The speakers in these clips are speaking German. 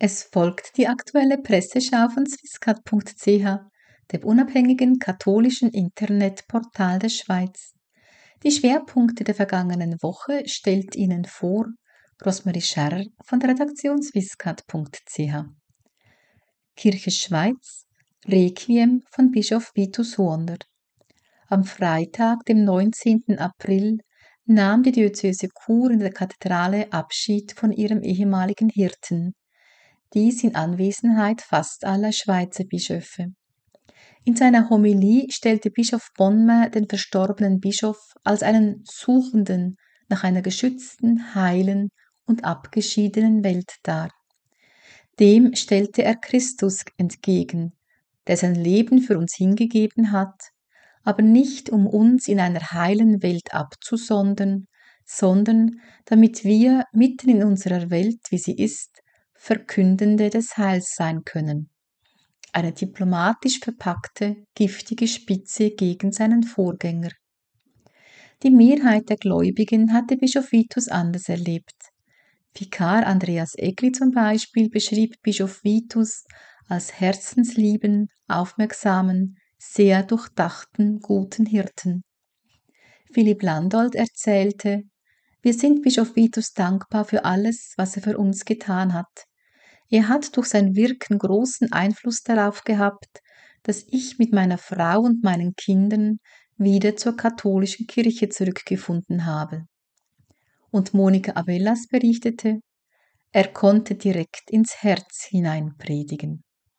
Es folgt die aktuelle Presseschau von swisscat.ch, dem unabhängigen katholischen Internetportal der Schweiz. Die Schwerpunkte der vergangenen Woche stellt Ihnen vor Rosmarie Scherrer von der Redaktion swisscat.ch. Kirche Schweiz, Requiem von Bischof Vitus Huonder. Am Freitag, dem 19. April, nahm die Diözese Chur in der Kathedrale Abschied von ihrem ehemaligen Hirten. Dies in Anwesenheit fast aller Schweizer Bischöfe. In seiner Homilie stellte Bischof Bonmain den verstorbenen Bischof als einen Suchenden nach einer geschützten, heilen und abgeschiedenen Welt dar. Dem stellte er Christus entgegen, der sein Leben für uns hingegeben hat, aber nicht um uns in einer heilen Welt abzusondern, sondern damit wir mitten in unserer Welt, wie sie ist, Verkündende des Heils sein können. Eine diplomatisch verpackte, giftige Spitze gegen seinen Vorgänger. Die Mehrheit der Gläubigen hatte Bischof Vitus anders erlebt. Vikar Andreas Egli zum Beispiel beschrieb Bischof Vitus als herzenslieben, aufmerksamen, sehr durchdachten, guten Hirten. Philipp Landolt erzählte: Wir sind Bischof Vitus dankbar für alles, was er für uns getan hat. Er hat durch sein Wirken großen Einfluss darauf gehabt, dass ich mit meiner Frau und meinen Kindern wieder zur katholischen Kirche zurückgefunden habe. Und Monika Abellas berichtete, er konnte direkt ins Herz hinein predigen.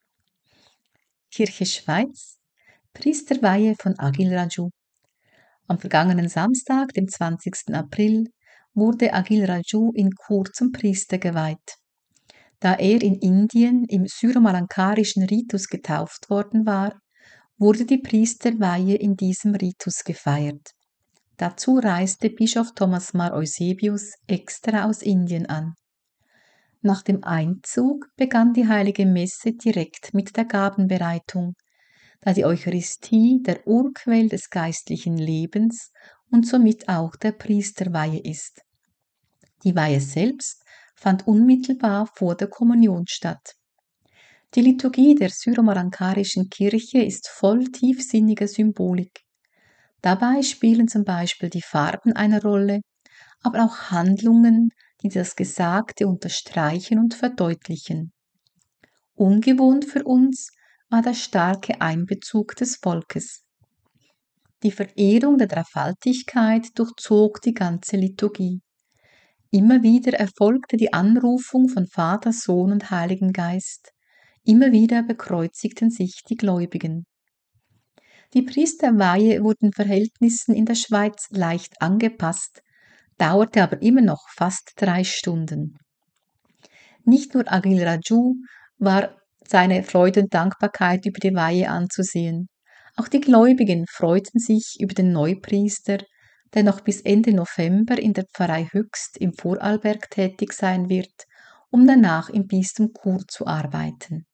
Kirche Schweiz, Priesterweihe von Agil Raju. Am vergangenen Samstag, dem 20. April, wurde Agil Raju in Chur zum Priester geweiht. Da er in Indien im syromalankarischen Ritus getauft worden war, wurde die Priesterweihe in diesem Ritus gefeiert. Dazu reiste Bischof Thomas Mar Eusebius extra aus Indien an. Nach dem Einzug begann die heilige Messe direkt mit der Gabenbereitung, da die Eucharistie der Urquell des geistlichen Lebens und somit auch der Priesterweihe ist. Die Weihe selbst fand unmittelbar vor der Kommunion statt. Die Liturgie der syromalankarischen Kirche ist voll tiefsinniger Symbolik. Dabei spielen zum Beispiel die Farben eine Rolle, aber auch Handlungen, die das Gesagte unterstreichen und verdeutlichen. Ungewohnt für uns war der starke Einbezug des Volkes. Die Verehrung der Dreifaltigkeit durchzog die ganze Liturgie. Immer wieder erfolgte die Anrufung von Vater, Sohn und Heiligen Geist. Immer wieder bekreuzigten sich die Gläubigen. Die Priesterweihe wurden Verhältnissen in der Schweiz leicht angepasst, dauerte aber immer noch fast 3 Stunden. Nicht nur Agil Raju war seine Freude und Dankbarkeit über die Weihe anzusehen. Auch die Gläubigen freuten sich über den Neupriester, der noch bis Ende November in der Pfarrei Höchst im Vorarlberg tätig sein wird, um danach im Bistum Chur zu arbeiten.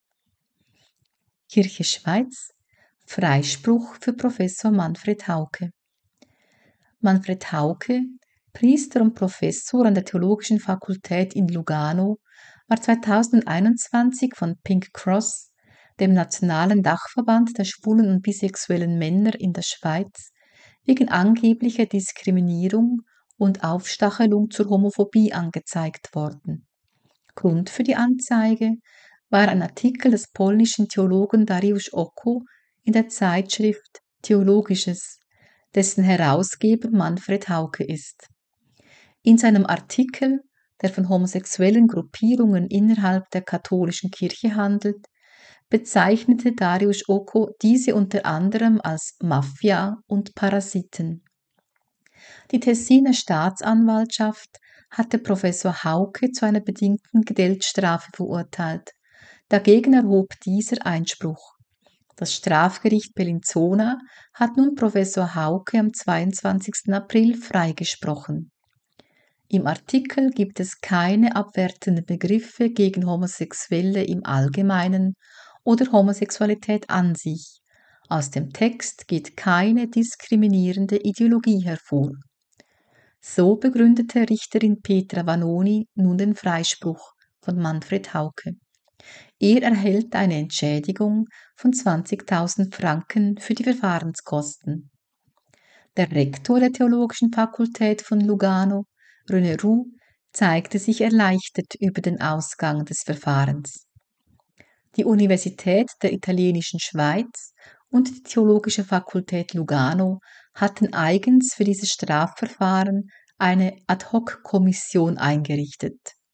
Kirche Schweiz, Freispruch für Professor Manfred Hauke. Manfred Hauke, Priester und Professor an der Theologischen Fakultät in Lugano, war 2021 von Pink Cross, dem nationalen Dachverband der schwulen und bisexuellen Männer in der Schweiz, wegen angeblicher Diskriminierung und Aufstachelung zur Homophobie angezeigt worden. Grund für die Anzeige war ein Artikel des polnischen Theologen Dariusz Oko in der Zeitschrift Theologisches, dessen Herausgeber Manfred Hauke ist. In seinem Artikel, der von homosexuellen Gruppierungen innerhalb der katholischen Kirche handelt, bezeichnete Dariusz Oko diese unter anderem als Mafia und Parasiten. Die Tessiner Staatsanwaltschaft hatte Professor Hauke zu einer bedingten Geldstrafe verurteilt. Dagegen erhob dieser Einspruch. Das Strafgericht Bellinzona hat nun Professor Hauke am 22. April freigesprochen. Im Artikel gibt es keine abwertenden Begriffe gegen Homosexuelle im Allgemeinen oder Homosexualität an sich. Aus dem Text geht keine diskriminierende Ideologie hervor. So begründete Richterin Petra Vanoni nun den Freispruch von Manfred Hauke. Er erhält eine Entschädigung von 20.000 Franken für die Verfahrenskosten. Der Rektor der Theologischen Fakultät von Lugano, René Roux, zeigte sich erleichtert über den Ausgang des Verfahrens. Die Universität der italienischen Schweiz und die Theologische Fakultät Lugano hatten eigens für dieses Strafverfahren eine Ad-hoc-Kommission eingerichtet.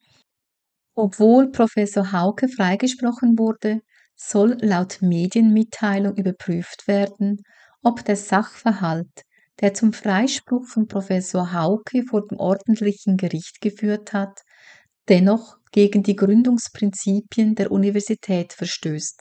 Obwohl Professor Hauke freigesprochen wurde, soll laut Medienmitteilung überprüft werden, ob der Sachverhalt, der zum Freispruch von Professor Hauke vor dem ordentlichen Gericht geführt hat, dennoch gegen die Gründungsprinzipien der Universität verstößt.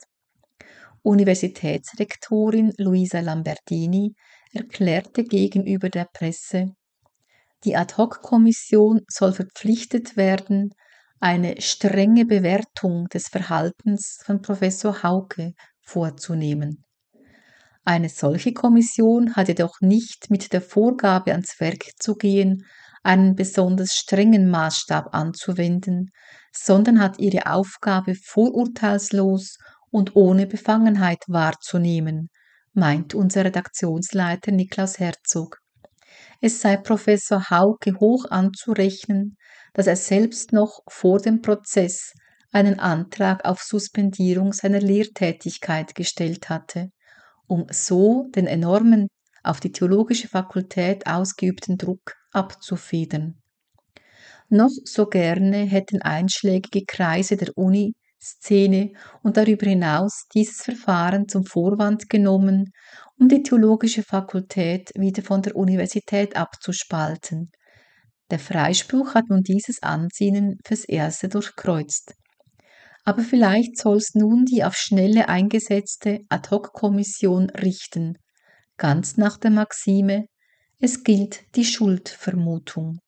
Universitätsrektorin Luisa Lambertini erklärte gegenüber der Presse, die Ad-hoc-Kommission soll verpflichtet werden, eine strenge Bewertung des Verhaltens von Professor Hauke vorzunehmen. Eine solche Kommission hat jedoch nicht mit der Vorgabe ans Werk zu gehen, einen besonders strengen Maßstab anzuwenden, sondern hat ihre Aufgabe vorurteilslos und ohne Befangenheit wahrzunehmen, meint unser Redaktionsleiter Niklaus Herzog. Es sei Professor Hauke hoch anzurechnen, dass er selbst noch vor dem Prozess einen Antrag auf Suspendierung seiner Lehrtätigkeit gestellt hatte, um so den enormen auf die theologische Fakultät ausgeübten Druck abzufedern. Noch so gerne hätten einschlägige Kreise der Uni-Szene und darüber hinaus dieses Verfahren zum Vorwand genommen, um die theologische Fakultät wieder von der Universität abzuspalten. Der Freispruch hat nun dieses Ansinnen fürs Erste durchkreuzt. Aber vielleicht soll's nun die auf Schnelle eingesetzte Ad-hoc-Kommission richten, ganz nach der Maxime, es gilt die Schuldvermutung.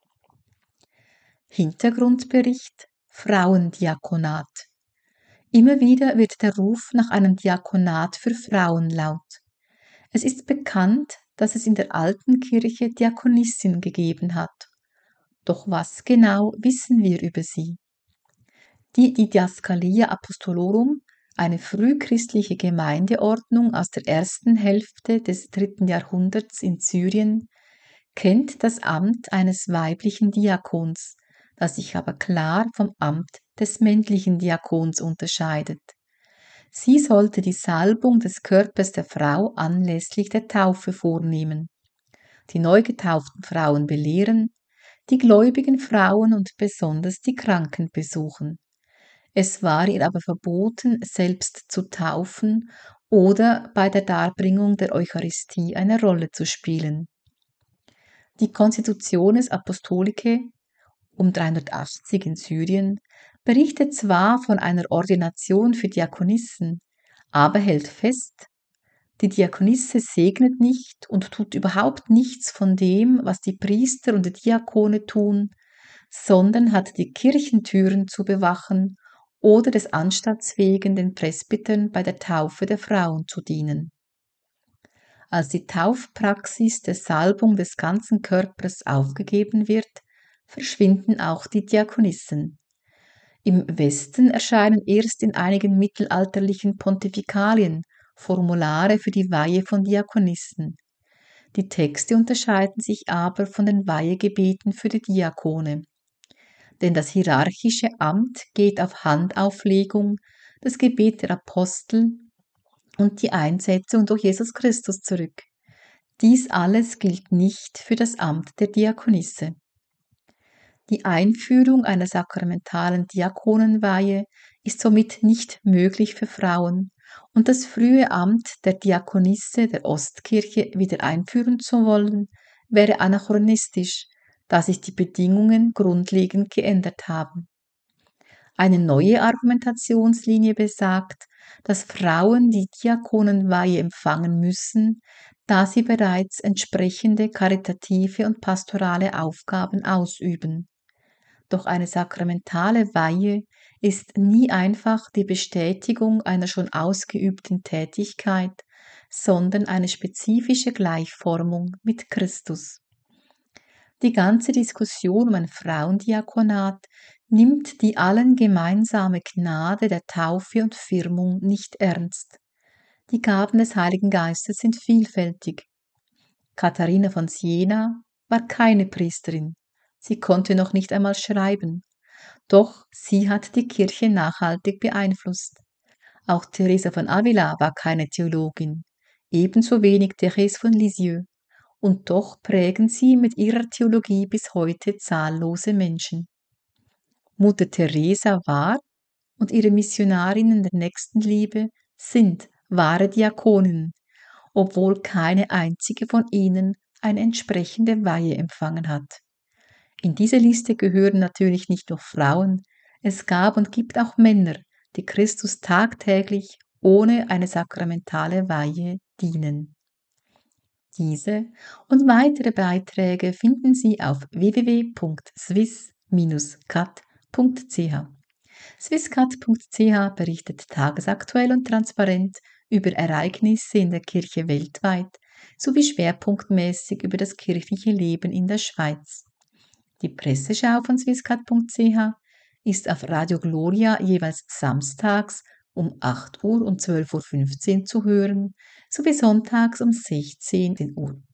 Hintergrundbericht Frauendiakonat. Immer wieder wird der Ruf nach einem Diakonat für Frauen laut. Es ist bekannt, dass es in der alten Kirche Diakonissen gegeben hat. Doch was genau wissen wir über sie? Die Didaskalia Apostolorum, eine frühchristliche Gemeindeordnung aus der ersten Hälfte des 3. Jahrhunderts in Syrien, kennt das Amt eines weiblichen Diakons, das sich aber klar vom Amt des männlichen Diakons unterscheidet. Sie sollte die Salbung des Körpers der Frau anlässlich der Taufe vornehmen, die neu getauften Frauen belehren, die gläubigen Frauen und besonders die Kranken besuchen. Es war ihr aber verboten, selbst zu taufen oder bei der Darbringung der Eucharistie eine Rolle zu spielen. Die Constitutiones Apostolicae um 380 in Syrien berichtet zwar von einer Ordination für Diakonissen, aber hält fest, die Diakonisse segnet nicht und tut überhaupt nichts von dem, was die Priester und die Diakone tun, sondern hat die Kirchentüren zu bewachen oder des Anstatts wegen den Presbytern bei der Taufe der Frauen zu dienen. Als die Taufpraxis der Salbung des ganzen Körpers aufgegeben wird, verschwinden auch die Diakonissen. Im Westen erscheinen erst in einigen mittelalterlichen Pontifikalien Formulare für die Weihe von Diakonissen. Die Texte unterscheiden sich aber von den Weihegebeten für die Diakone. Denn das hierarchische Amt geht auf Handauflegung, das Gebet der Apostel und die Einsetzung durch Jesus Christus zurück. Dies alles gilt nicht für das Amt der Diakonisse. Die Einführung einer sakramentalen Diakonenweihe ist somit nicht möglich für Frauen und das frühe Amt der Diakonisse der Ostkirche wieder einführen zu wollen, wäre anachronistisch, da sich die Bedingungen grundlegend geändert haben. Eine neue Argumentationslinie besagt, dass Frauen die Diakonenweihe empfangen müssen, da sie bereits entsprechende karitative und pastorale Aufgaben ausüben. Doch eine sakramentale Weihe ist nie einfach die Bestätigung einer schon ausgeübten Tätigkeit, sondern eine spezifische Gleichformung mit Christus. Die ganze Diskussion um ein Frauendiakonat nimmt die allen gemeinsame Gnade der Taufe und Firmung nicht ernst. Die Gaben des Heiligen Geistes sind vielfältig. Katharina von Siena war keine Priesterin. Sie konnte noch nicht einmal schreiben. Doch sie hat die Kirche nachhaltig beeinflusst. Auch Teresa von Avila war keine Theologin, ebenso wenig Therese von Lisieux. Und doch prägen sie mit ihrer Theologie bis heute zahllose Menschen. Mutter Teresa war und ihre Missionarinnen der Nächstenliebe sind wahre Diakoninnen, obwohl keine einzige von ihnen eine entsprechende Weihe empfangen hat. In diese Liste gehören natürlich nicht nur Frauen, es gab und gibt auch Männer, die Christus tagtäglich ohne eine sakramentale Weihe dienen. Diese und weitere Beiträge finden Sie auf www.swiss-cat.ch. Swisscat.ch berichtet tagesaktuell und transparent über Ereignisse in der Kirche weltweit sowie schwerpunktmäßig über das kirchliche Leben in der Schweiz. Die Presseschau von swisscat.ch ist auf Radio Gloria jeweils samstags um 8 Uhr und 12.15 Uhr zu hören, sowie sonntags um 16 Uhr.